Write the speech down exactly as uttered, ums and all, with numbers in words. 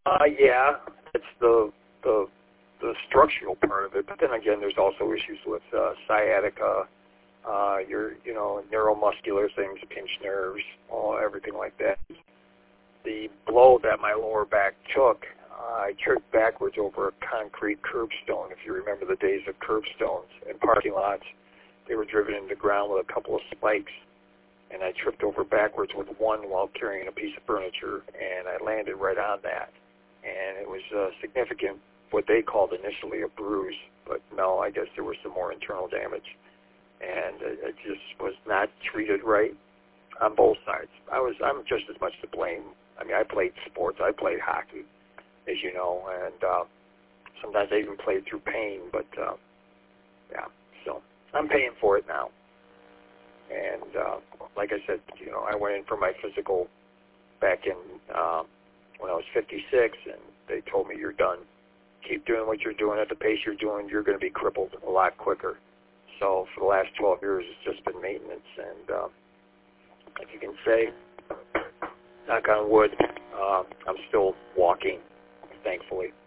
Uh, yeah, it's the the the structural part of it. But then again, there's also issues with uh, sciatica, uh, your you know neuromuscular things, pinched nerves, all everything like that. The blow that my lower back took, uh, I tripped backwards over a concrete curbstone. If you remember the days of curbstones in parking lots, they were driven into the ground with a couple of spikes, and I tripped over backwards with one while carrying a piece of furniture, and I landed right on that. And it was uh, significant, what they called initially a bruise, but no, I guess there was some more internal damage, and it, it just was not treated right on both sides. I was, I'm just as much to blame. I mean, I played sports. I played hockey, as you know, and uh, sometimes I even played through pain, but uh, yeah, so I'm paying for it now. And uh, like I said, you know, I went in for my physical back in uh, when I was fifty-six, and they told me, you're done. Keep doing what you're doing at the pace you're doing. You're going to be crippled a lot quicker. So for the last twelve years, it's just been maintenance. And uh, if you can say, knock on wood, uh, I'm still walking, thankfully.